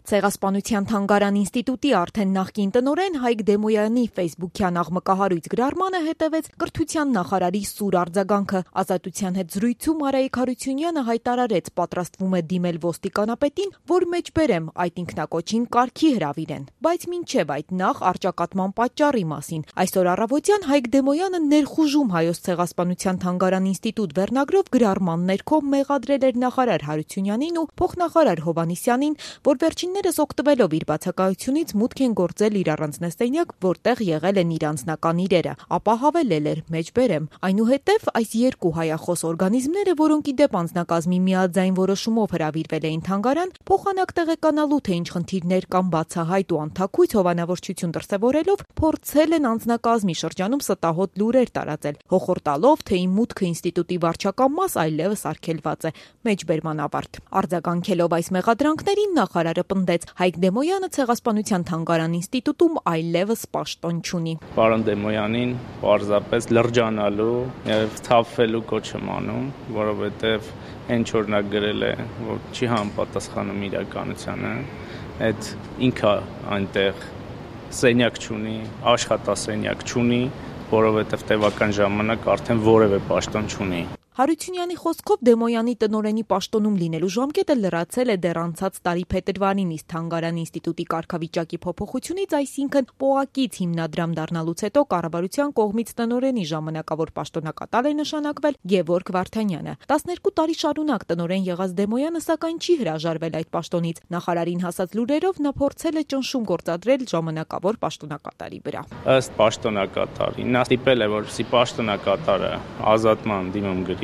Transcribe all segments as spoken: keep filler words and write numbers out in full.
Ցեղասպանության թանգարան ինստիտուտի արդեն նախկին տնօրեն Հայկ Դեմոյանի ֆեյսբուքյան աղմկահարույց գրառմանը հետևեց կրթության նախարարի սուր արձագանքը։ Ազատության հետ զրույցում Արայիկ Հարությունյանը հայտարարեց, պատրաստվում է դիմել ոստիկանապետին, որ մեջբերեմ այդ ինքնակոչին կարգի հրավիրեն։ Բայց մինչև այդ նախ առճակատման պատճառի մասին։ Այսօր առավոտյան Հայկ Դեմոյանը ներխուժում Հայոց ցեղասպանության թանգարան ինստիտուտ վերնագրով գրառման ներքո մեղադրել էր նախարար Հարությունյանին ու փոխնախարար Հովհաննիսյանին, որ վերջիններս օգտվելով իր բացակայությունից մուտք են գործել իր առանձնասենյակ, որտեղ եղել են իր անձնական իրերը, ապա հավելել էր մեջբերեմ։ Այնուհետև այս երկու հայախոս օրգանիզմները, որոնք ի դեպ անձնակազմի միաձայն որոշումով հրավիրվել էին թանգարան, փոխանակ տեղեկանալու թե ինչ խնդիրներ կամ բացահայտ ու անթաքույց հովանավորչություն դրսևորելով, փորձել են անձնակազմի շրջանում ստահոդ լուրեր տարածել, հոխորտալով, թե իմ մուտքը ինստիտուտի վարչական մաս այլևս արգելված է։ Մեջբերման ավարտ։ Արձագանքելով այս մեղադրանքներին նախարարը պնդեց, Հայկ Դեմոյանը ցեղասպանության թանգարան ինստիտուտում այլևս պաշտոն չունի։ Պարոն Դեմոյանին պարզապես լրջանալու եւ թափվելու կոչ եմ անում, որովհետեւ հենց որ նա գրել է, որ չի համապատասխանում իրականությանը, այդ ինքը այնտեղ սենյակ չունի, աշխատասենյակ չունի, որովհետեւ տևական ժամանակ արդեն որևէ պաշտոն չունի։ Հարությունյանի խոսքով Դեմոյանի տնօրենի պաշտոնում լինելու ժամկետը լրացել է դեռ անցած տարի փետրվարին, իսկ թանգարան ինստիտուտի կարգավիճակի փոփոխությունից, այսինքն պոակից հիմնադրամ դառնալուց հետո կառավարության կողմից տնօրենի ժամանակավոր պաշտոնակատար է նշանակվել Գևորգ Վարդանյանը։ տասներկու տարի շարունակ տնօրեն եղած Դեմոյանը սակայն չի հրաժարվել այդ պաշտոնից։ Նախարարին հասած լուրերով նա փորձել է ճնշում գործադրել ժամանակավոր պաշտոնակատարի վրա։ Ըստ պաշտոնակատարի նա ստիպել է, որպեսզի պաշտոնակատարը ազատման դիմում գրի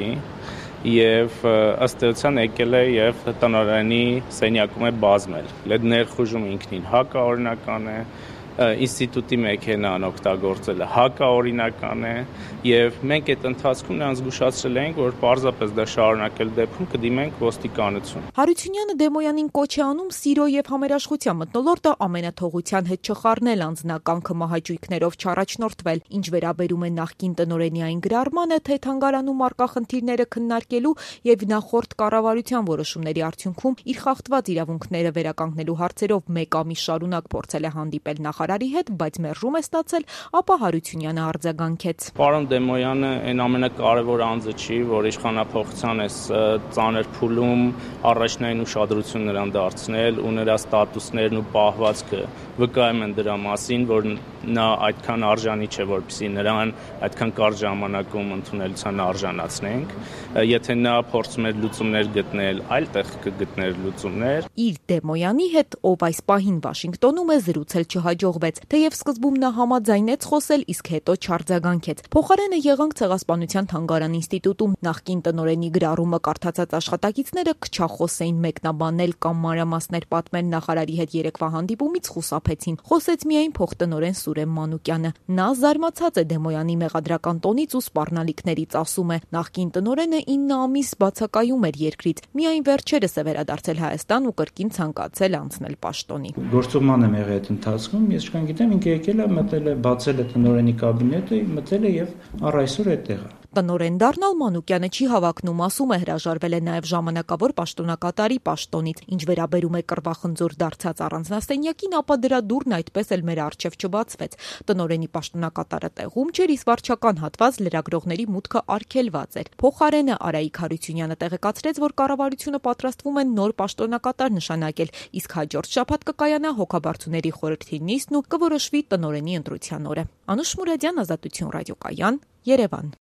եւ ըստ էության եկել է եւ տնօրենի սենյակում է բազմել։ Այդ ներխուժումը ինքնին հակաօրինական է, ինստիտուտի մեքենան օգտագործելը հակաօրինական է եւ մենք այդ ընթացքում նրանց զգուշացրել ենք, որ պարզապես դա շարունակել դեպքում կդիմենք ոստիկանություն։ Հարությունյանը Դեմոյանին կոչ է անում սիրո եւ համերաշխության մթնոլորտը ամենաթողության հետ չխառնել, անձնական քմահաճույքներով չառաջնորդվել, ինչ վերաբերում է նախկին տնօրենի այն գրառմանը, թե թանգարանում առկա խնդիրները քննարկելու եւ նախորդ կառավարության որոշումների արդյունքում իր խախտված իրավունքները վերականգնելու հարցերով մեկ ամիս շարունակ փորձել է հանդիպել նախարարի հետ, բայց մերժում է ստացել, ապա Հարությունյանը արձագանքեց։ Պարոն Դեմոյանը այն ամենակարևոր անձը չի, որ իշխանափոխության այս ծանր փուլում առաջնային ուշադրություն նրան դարձնել ու նրա ստատուսներն ու պահվածքը վկայում են դրա մասին, որ նա այդքան արժանի չէ, որպեսզի նրան այդքան կարճ ժամանակում ընդունելության արժանացնենք։ Եթե նա փորձում էր լուծումներ գտնել, այլ տեղ կգտներ լուծումներ։ Իր Դեմոյանի հետ, ով այս պահին Վաշինգտոնում է, զրուցել չհաջողվեց, թեև սկզբում նա համաձայնեց խոսել, իսկ հետո չարձագանքեց։ Փոխարենը եղանք ցեղասպանության թանգարան ինստիտուտում նախկին տնօրենի գրառումը կարդացած աշխատակիցները քչախոս էին մեկնաբանել կամ մանրամասներ պատմել նախարարի հետ երեկվա հանդիպումից խուսափեցին։ Խոսեց միայն փոխտնօրեն Սուրեն Մանուկյանը։ Նա զարմացած է Դեմոյանի մեղադրական տոնից ու սպառնալիքներից, ասում է. նախկին տնօրենը ինը ամիս բացակայում էր երկրից, միայն վերջերս է վերադարձել Հայաստան ու կրկին ցանկացել անցնել պաշտոնի։ Գործողման եմ եղել այդ ընթացքում, ես չկան գիտեմ, ինքը եկել է, մտել է, բացել է տնօրենի կաբինետը, մտել է եւ առ այսօր այդտեղ է։ Տնօրեն դառնալ Մանուկյանը չի հավակնում, ասում է, հրաժարվել է նաև ժամանակավոր պաշտոնակատարի պաշտոնից։ Ինչ վերաբերում է կռվախնձոր դարձած առանձնասենյակին, ապա դրա դուռն այդպես էլ մեր առջև չբացվեց։ Տնօրենի պաշտոնակատարը տեղում չէր, իսկ վարչական հատված լրագրողների մուտքը արգելված էր։ Փոխարենը Արայիկ Հարությունյանը տեղեկացրեց, որ կառավարությունը պատրաստվում է նոր պաշտոնակատար նշանակել, իսկ հաջորդ շաբաթ կկայանա հոգաբարձուների խորհրդի նիստն ու կորոշվի տնօրենի ընտրության օրը։ Անուշ Մուրադյան, Ազատություն ռադիոկայան, Երևան։